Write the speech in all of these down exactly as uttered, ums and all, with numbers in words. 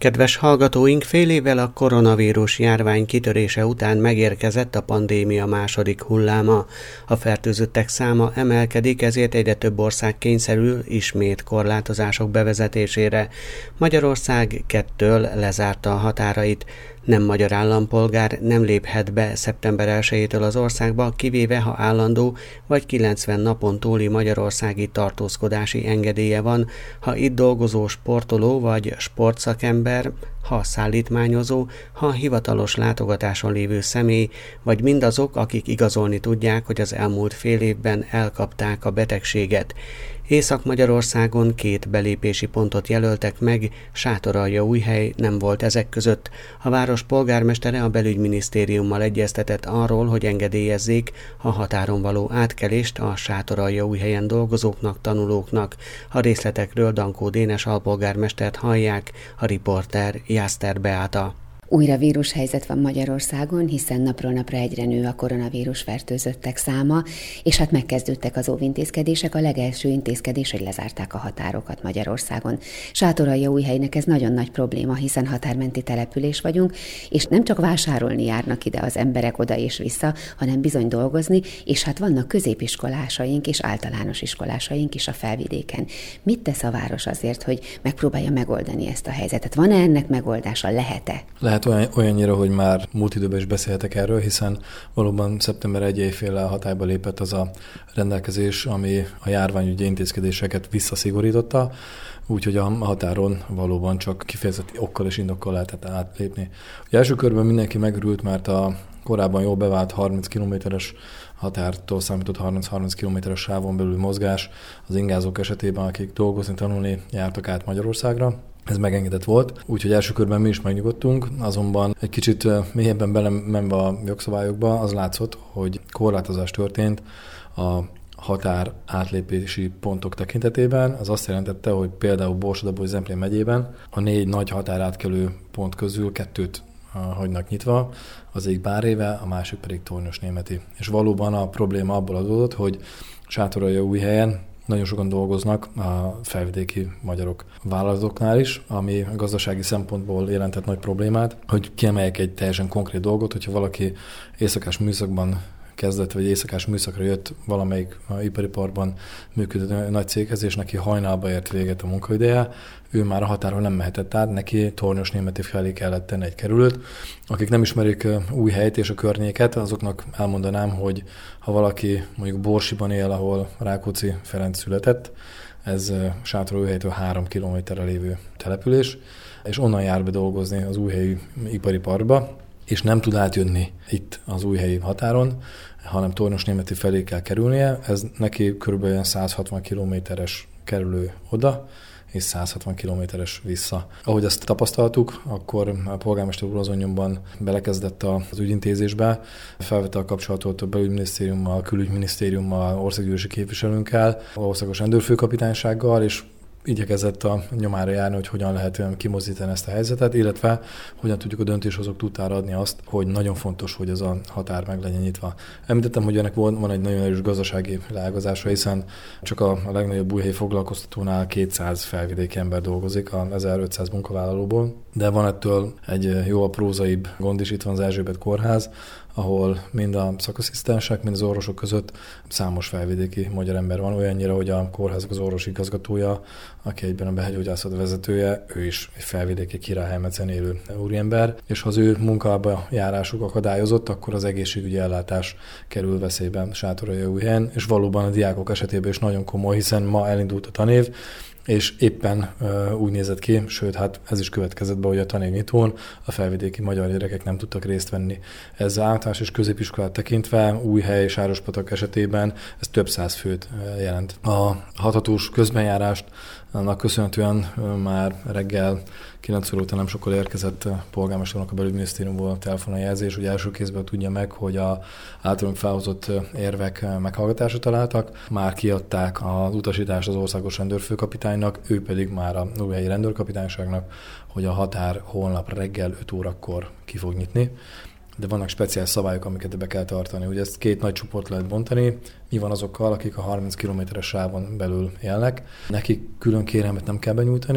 Kedves hallgatóink, fél évvel a koronavírus járvány kitörése után megérkezett a pandémia második hulláma. A fertőzöttek száma emelkedik, ezért egyre több ország kényszerül ismét korlátozások bevezetésére. Magyarország kettől lezárta a határait. Nem magyar állampolgár nem léphet be szeptember elsejétől az országba, kivéve ha állandó vagy kilencven napon túli magyarországi tartózkodási engedélye van, ha itt dolgozó sportoló vagy sportszakember, ha szállítmányozó, ha hivatalos látogatáson lévő személy, vagy mindazok, akik igazolni tudják, hogy az elmúlt fél évben elkapták a betegséget. Észak-Magyarországon két belépési pontot jelöltek meg, Sátoraljaújhely nem volt ezek között. A város polgármestere a belügyminisztériummal egyeztetett arról, hogy engedélyezzék a határon való átkelést a Sátoraljaújhelyen dolgozóknak, tanulóknak. A részletekről Dankó Dénes alpolgármestert hallják, a riporter Jászter Beáta. Újra vírushelyzet van Magyarországon, hiszen napról napra egyre nő a koronavírus fertőzöttek száma, és hát megkezdődtek az óvintézkedések. A legelső intézkedés, hogy lezárták a határokat Magyarországon. Sátoraljaújhelynek ez nagyon nagy probléma, hiszen határmenti település vagyunk, és nem csak vásárolni járnak ide az emberek oda és vissza, hanem bizony dolgozni, és hát vannak középiskolásaink és általános iskolásaink is a felvidéken. Mit tesz a város azért, hogy megpróbálja megoldani ezt a helyzetet? Van-e ennek megoldása? Lehet-e? Lehet olyan, olyannyira, hogy már múlt időben is beszélhetek erről, hiszen valóban szeptember elsejétől hatályba lépett az a rendelkezés, ami a járványügyi intézkedéseket visszaszigorította, úgyhogy a határon valóban csak kifejezett okkal és indokkal lehetett átlépni. Ugye első körben mindenki megörült, mert a korábban jól bevált harminc kilométeres határtól számított harminc-harminc kilométeres sávon belül mozgás az ingázók esetében, akik dolgozni, tanulni jártak át Magyarországra. Ez megengedett volt, úgyhogy első körben mi is megnyugodtunk, azonban egy kicsit mélyebben belemenve a jogszabályokba, az látszott, hogy korlátozás történt a határ átlépési pontok tekintetében. Az azt jelentette, hogy például Borsod-Abaúj-Zemplén megyében a négy nagy határátkelő pont közül kettőt hagynak nyitva, az egyik Báréve, a másik pedig Tornyosnémeti. És valóban a probléma abból adódott, hogy Sátoraljaújhelyen nagyon sokan dolgoznak a felvidéki magyarok vállalatoknál is, ami a gazdasági szempontból jelentett nagy problémát, hogy kiemeljek egy teljesen konkrét dolgot, hogyha valaki éjszakás műszakban kezdett, vagy éjszakás műszakra jött valamelyik ipariparban működő nagy céghez, és neki hajnalba ért véget a munkaideje, ő már a határon nem mehetett át, neki Tornyosnémeti felé kellett tenni egy kerülőt. Akik nem ismerik Újhelyt és a környéket, azoknak elmondanám, hogy ha valaki mondjuk Borsiban él, ahol Rákóczi Ferenc született, ez Sátoraljaújhelytől három kilométerre lévő település, és onnan jár be dolgozni az újhelyi ipariparba, és nem tud átjönni itt az újhelyi határon, hanem Tornyosnémeti felé kell kerülnie. Ez neki körülbelül száz hatvan kilométeres kerülő oda, és száz hatvan kilométeres vissza. Ahogy ezt tapasztaltuk, akkor a polgármester úr azon nyomban belekezdett az ügyintézésbe, felvette a kapcsolatot a belügyminisztériummal, külügyminisztériummal, országgyűlési képviselőnkkel, országos rendőrfőkapitánysággal, és igyekezett a nyomára járni, hogy hogyan lehet kimozdítani ezt a helyzetet, illetve hogyan tudjuk a döntéshozók tudtára adni azt, hogy nagyon fontos, hogy ez a határ meg legyen nyitva. Említettem, hogy ennek van egy nagyon erős gazdasági leágazása, hiszen csak a legnagyobb újhelyi foglalkoztatónál kétszáz felvidéki ember dolgozik a ezerötszáz munkavállalóból, de van ettől egy jó prózaibb gond is, itt van az Erzsébet kórház, ahol mind a szakasszisztensek, mind az orvosok között számos felvidéki magyar ember van, olyannyira, hogy a kórházak az orvosi igazgatója, aki egyben a belgyógyászat vezetője, ő is egy felvidéki Királyhelmetszen élő úriember, és ha az ő munkába járásuk akadályozott, akkor az egészségügyi ellátás kerül veszélyben Sátoraljaújhelyen, és valóban a diákok esetében is nagyon komoly, hiszen ma elindult a tanév, és éppen uh, úgy nézett ki, sőt, hát ez is következett be, hogy a tanévnyitón a felvidéki magyar gyerekek nem tudtak részt venni. Ez általános és középiskolát tekintve Újhely és Sárospatak esetében ez több száz főt uh, jelent. A hathatós közbenjárást annak köszönhetően uh, már reggel kilenc óra után nem sokkal érkezett a polgármesternek a belügyminisztériumból a telefonon jelzés, hogy első kézből tudja meg, hogy a általunk felhozott érvek meghallgatásra találtak. Már kiadták az utasítást az országos rendőrfőkapitánynak, ő pedig már a újhelyi rendőrkapitányságnak, hogy a határ holnap reggel öt órakor ki fog nyitni. De vannak speciális szabályok, amiket be kell tartani. Ugye ezt két nagy csoport lehet bontani. Mi van azokkal, akik a harminc kilométeres sávon belül élnek? Nekik külön kérelmet nem kell benyújtani,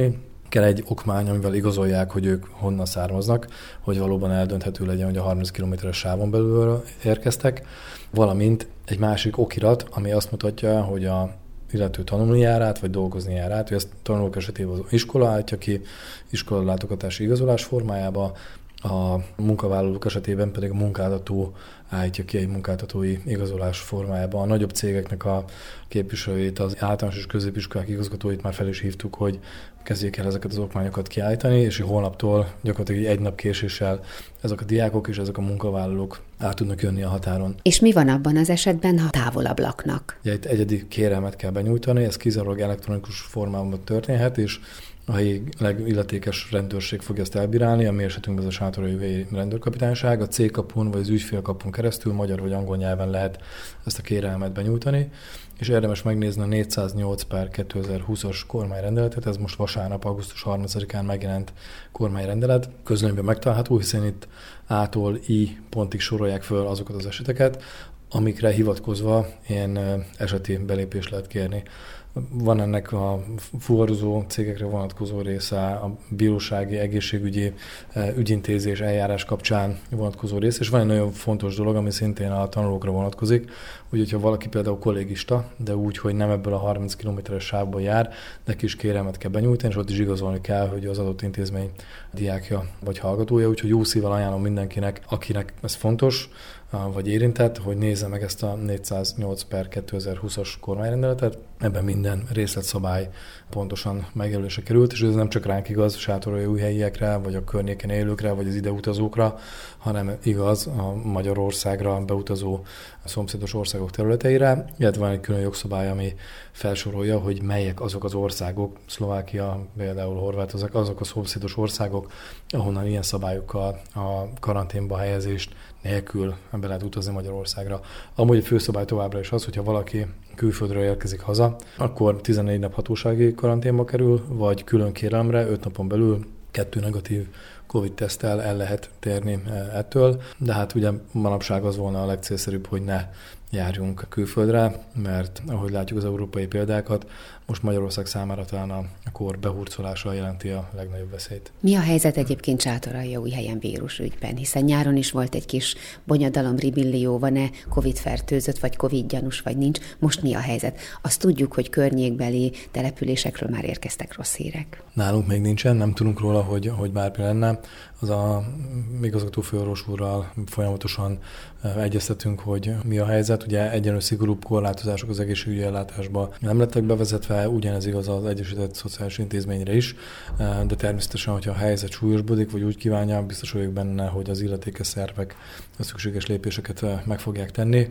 kell egy okmány, amivel igazolják, hogy ők honnan származnak, hogy valóban eldönthető legyen, hogy a harminc kilométeres sávon belül érkeztek, valamint egy másik okirat, ami azt mutatja, hogy a illető tanulni jár át, vagy dolgozni jár át, hogy ezt tanulók esetében az iskola állítja ki, iskola látogatási igazolás formájába, a munkavállalók esetében pedig a munkáltató állítja ki egy munkáltatói igazolás formájában. A nagyobb cégeknek a képviselőit, az általános és középiskolák igazgatóit már fel is hívtuk, hogy kezdjék el ezeket az okmányokat kiállítani, és holnaptól gyakorlatilag egy nap késéssel ezek a diákok és ezek a munkavállalók át tudnak jönni a határon. És mi van abban az esetben, ha távolabb laknak? Ugye itt egyedi kérelmet kell benyújtani, ez kizárólag elektronikus formában történhet, és a helyi illetékes rendőrség fogja ezt elbírálni, a mi esetünkben ez a Sátoraljaújhelyi rendőrkapitányság, a cégkapun vagy az ügyfélkapun keresztül magyar vagy angol nyelven lehet ezt a kérelmet benyújtani, és érdemes megnézni a négyszáznyolc per kétezer-húszas kormányrendeletet, ez most vasárnap, augusztus harmincadikán megjelent kormányrendelet, közlönyben megtalálható, hiszen itt A-tól I pontig sorolják föl azokat az eseteket, amikre hivatkozva ilyen eseti belépést lehet kérni. Van ennek a fuvarozó cégekre vonatkozó része, a bírósági, egészségügyi ügyintézés, eljárás kapcsán vonatkozó része, és van egy nagyon fontos dolog, ami szintén a tanulókra vonatkozik, úgy, hogyha valaki például kollégista, de úgy, hogy nem ebből a harminc kilométeres sávból jár, neki is kérelmet kell benyújtani, és ott is igazolni kell, hogy az adott intézmény diákja vagy hallgatója, úgyhogy jó szívvel ajánlom mindenkinek, akinek ez fontos, vagy érintett, hogy nézze meg ezt a négyszáznyolc per kétezer-húszas kormányrendeletet. Ebben minden részletszabály pontosan megjelölése került, és ez nem csak ránk igaz, sátoraljaújhelyiekre, vagy a környéken élőkre, vagy az ideutazókra, hanem igaz a Magyarországra beutazó szomszédos országok területeire, illetve van egy külön jogszabály, ami felsorolja, hogy melyek azok az országok, Szlovákia, például Horvátország, azok a szomszédos országok, ahonnan ilyen szabályokkal a karanténba helyezést nélkül be lehet utazni Magyarországra. Amúgy a főszabály továbbra is az, hogyha valaki külföldről érkezik haza, akkor tizennégy nap hatósági karanténba kerül, vagy külön kérelemre öt napon belül kettő negatív Covid-teszttel el lehet térni ettől, de hát ugye manapság az volna a legcélszerűbb, hogy ne járjunk külföldre, mert ahogy látjuk az európai példákat, most Magyarország számára talán a kor behurcolása jelenti a legnagyobb veszélyt. Mi a helyzet egyébként Sátoraljaújhelyen vírusügyben? Hiszen nyáron is volt egy kis bonyodalom, ribillió, van-e Covid-fertőzött, vagy Covid-gyanús, vagy nincs. Most mi a helyzet? Azt tudjuk, hogy környékbeli településekről már érkeztek rossz hírek. Nálunk még nincsen, nem tudunk róla, hogy, hogy bármi lenne. Az a igazgató főorvos úrral folyamatosan egyeztetünk, hogy mi a helyzet. Ugye egyenlő szigorúbb korlátozások az egészségügyi ellátásba nem lettek bevezetve, ugyanez igaz az Egyesített Szociális Intézményre is, de természetesen, hogyha a helyzet súlyosbodik, vagy úgy kívánja, biztos vagyok benne, hogy az illetékes szervek a szükséges lépéseket meg fogják tenni,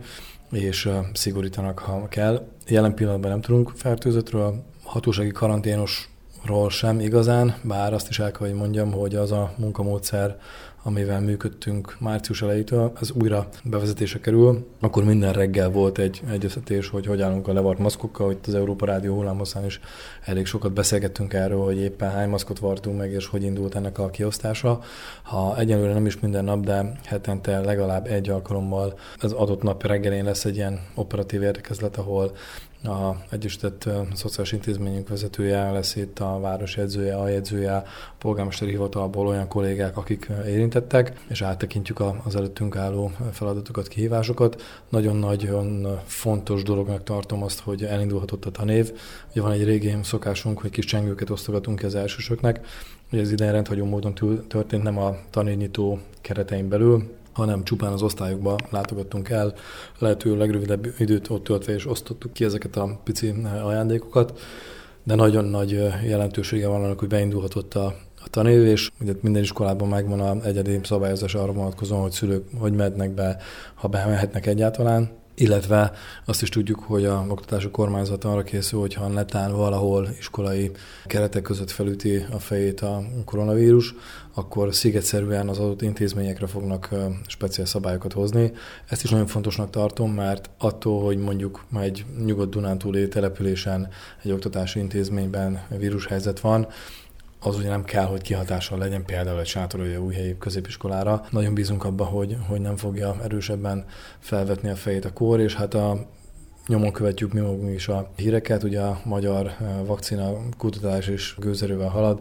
és szigorítanak, ha kell. Jelen pillanatban nem tudunk fertőzöttről, hatósági karanténosról sem igazán, bár azt is el kell, hogy mondjam, hogy az a munkamódszer, amivel működtünk március elejétől, az újra bevezetése kerül. Akkor minden reggel volt egy egyeztetés, hogy hogy állunk a levart maszkokkal, hogy az Európa Rádió hullámhosszán is elég sokat beszélgettünk erről, hogy éppen hány maszkot vartunk meg, és hogy indult ennek a kiosztása. Ha egyelőre nem is minden nap, de hetente legalább egy alkalommal az adott nap reggelén lesz egy ilyen operatív értekezlet, ahol a Egyesített Szociális Intézményünk vezetője lesz itt, a városi edzője, a jegyzője, a polgármesteri hivatalból olyan kollégák, akik érintettek, és áttekintjük az előttünk álló feladatokat, kihívásokat. Nagyon-nagyon fontos dolognak tartom azt, hogy elindulhatott a tanév. Ugye van egy régi szokásunk, hogy kis csengőket osztogatunk ki az elsősöknek. Ugye ez idén rendhagyó módon történt, nem a tanévnyitó keretein belül, hanem csupán az osztályokba látogattunk el, lehető legrövidebb időt ott töltve, és osztottuk ki ezeket a pici ajándékokat, de nagyon nagy jelentősége van annak, hogy beindulhatott a, a tanév, és ugye minden iskolában megvan az egyedi szabályozás arra vonatkozóan, hogy szülők hogy mehetnek be, ha bemehetnek egyáltalán, illetve azt is tudjuk, hogy a oktatási kormányzat arra készül, hogyha netán valahol iskolai keretek között felüti a fejét a koronavírus, akkor szigetszerűen az adott intézményekre fognak speciális szabályokat hozni. Ezt is nagyon fontosnak tartom, mert attól, hogy mondjuk egy nyugat-dunántúli településen, egy oktatási intézményben vírushelyzet van, az ugye nem kell, hogy kihatással legyen például egy Sátoraljaújhelyi középiskolára. Nagyon bízunk abba, hogy, hogy nem fogja erősebben felvetni a fejét a kór, és hát a nyomon követjük mi magunk is a híreket, ugye a magyar vakcina kutatás is gőzerővel halad,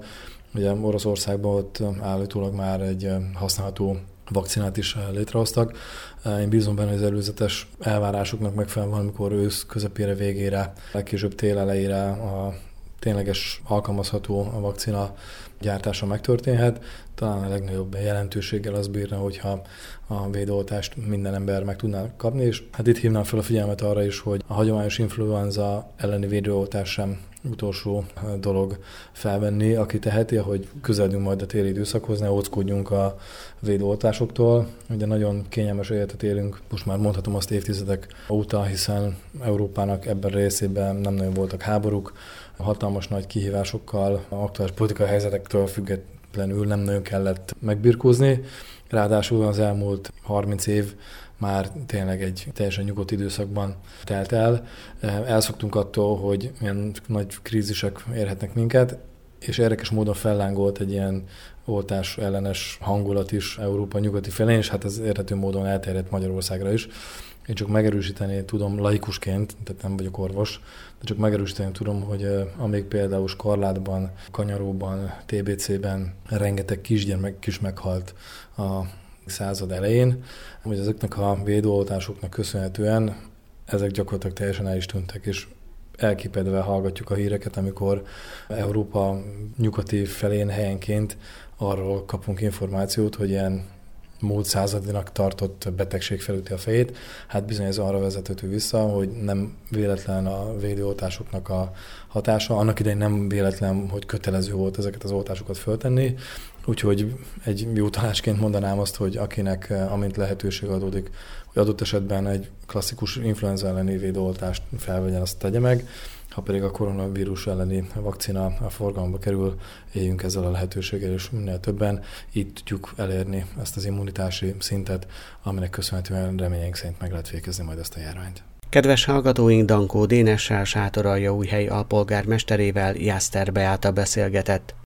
Ugye Oroszországban ott állítólag már egy használható vakcinát is létrehoztak. Én bízom benne, hogy az előzetes elvárásoknak megfelelően valamikor ősz közepére, végére, legkésőbb tél elejére a tényleges alkalmazható a vakcina gyártása megtörténhet. Talán a legnagyobb jelentőséggel az bírna, hogyha a védőoltást minden ember meg tudná kapni, és hát itt hívnám fel a figyelmet arra is, hogy a hagyományos influenza elleni védőoltás sem utolsó dolog felvenni, aki teheti, hogy közeledünk majd a téli időszakhoz, ne óckodjunk a védőoltásoktól. Ugye nagyon kényelmes életet élünk, most már mondhatom azt évtizedek óta, hiszen Európának ebben a részében nem nagyon voltak háborúk, hatalmas nagy kihívásokkal, aktuális politikai helyzetektől függetlenül nem nagyon kellett megbirkózni. Ráadásul az elmúlt harminc év már tényleg egy teljesen nyugodt időszakban telt el. Elszoktunk attól, hogy ilyen nagy krízisek érhetnek minket, és érdekes módon fellángolt egy ilyen oltás ellenes hangulat is Európa nyugati felén, és hát ez érthető módon elterjedt Magyarországra is. Én csak megerősíteni tudom laikusként, tehát nem vagyok orvos, de csak megerősíteni tudom, hogy amíg például Skarlátban, Kanyaróban, té bé cében rengeteg kisgyermek is meghalt a század elején, hogy ezeknek a védőoltásoknak köszönhetően ezek gyakorlatilag teljesen el is tűntek, és elképedve hallgatjuk a híreket, amikor Európa nyugati felén helyenként arról kapunk információt, hogy ilyen múlt századinak tartott betegség felüti a fejét. Hát bizony ez arra vezethető vissza, hogy nem véletlen a védőoltásoknak a hatása. Annak idején nem véletlen, hogy kötelező volt ezeket az oltásokat föltenni. Úgyhogy egy jó tanácsként mondanám azt, hogy akinek amint lehetőség adódik, hogy adott esetben egy klasszikus influenza elleni védőoltást felvegyen, azt tegye meg. Ha pedig a koronavírus elleni vakcina a forgalomba kerül, éljünk ezzel a lehetőséggel, és minél többen így tudjuk elérni ezt az immunitási szintet, aminek köszönhetően reményeink szerint meg lehet fékezni majd ezt a járványt. Kedves hallgatóink, Dankó Dénessel, Sátoraljaújhely alpolgármesterével Jászter Beáta beszélgetett.